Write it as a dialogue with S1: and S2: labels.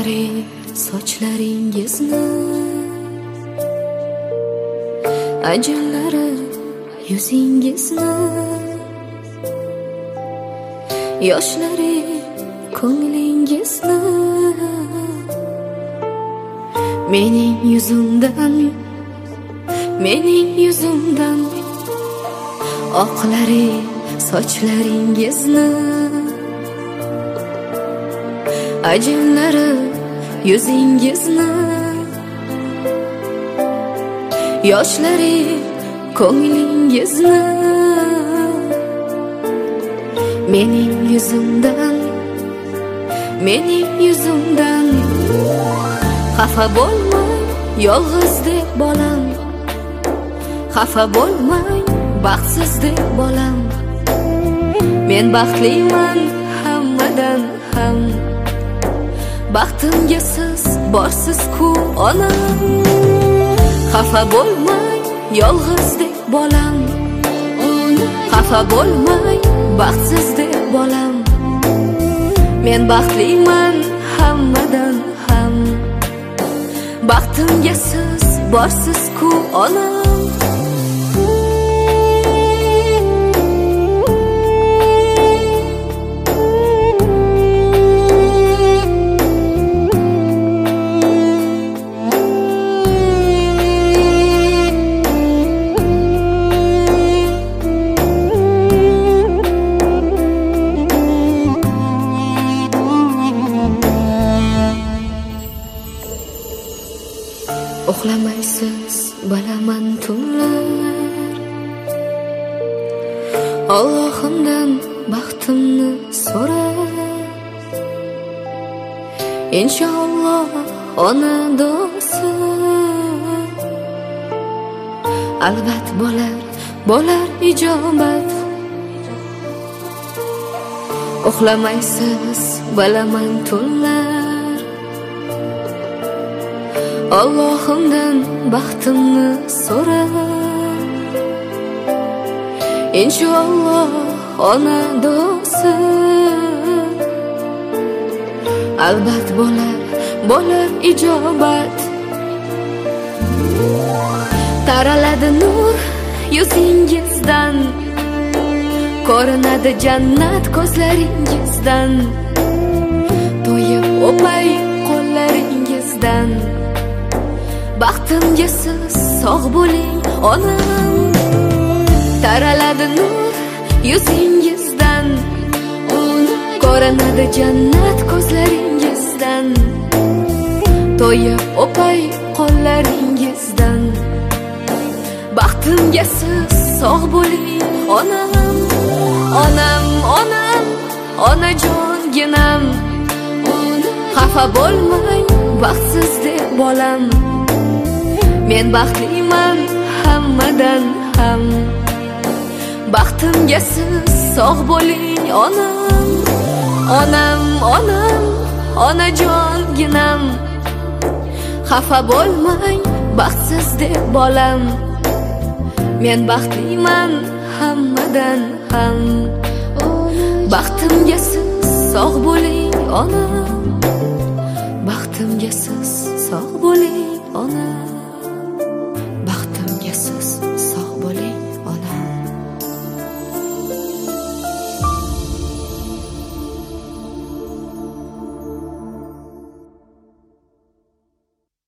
S1: oqlari sochlaringizni, ajinlari yuzingizni, yoshlari ko'nglingizni mening yuzimdan oqlari sochlaringizni, ajinlari yuzingizni, yoshlari ko'nglingizni mening yuzimdan xafa bo'lmang yolg'izdek bolam, xafa bo'lmang baxtsizlik bolam. Men baxtliman hammadan ham, baxtimga siz borsiz-ku onam. Xafa bo'lmang yolg'izdek bolam, xafa bo'lmang baxtsizlik bolam. Men baxtliman hammadan ham, baxtimga siz borsiz-ku onam. Uxlamaysiz bilaman tunlar, Allohimdan baxtimni so'rab. Inshaalloh ona duosi albat bo'lar ijobat. Uxlamaysiz bilaman tunlar, Allohimdan baxtimni so'rab. Inshaalloh ona duosi albat bo'lar ijobat. Taraladi nur yuzingizdan, ko'rinadi jannat ko'zlaringizdan. To'yib o'pay qo'llaringizdan, baxtimga siz sog' bo'ling onam. Taraladi nur yuzingizdan, ko'rinadi jannat ko'zlaringizdan. To'yib o'pay qo'llaringizdan, baxtimga siz sog' bo'ling onam. Onam, onajonginam, xafa bo'lmang baxtsizlik bolam. Men baxtliman hammadan ham, baxtimga siz sog' bo'ling onam. Onam, onajonginam, xafa bo'lmang baxtsizlik bolam. Men baxtliman hammadan ham, baxtimga siz sog' bo'ling onam. Baxtimga siz sog' bo'ling onam.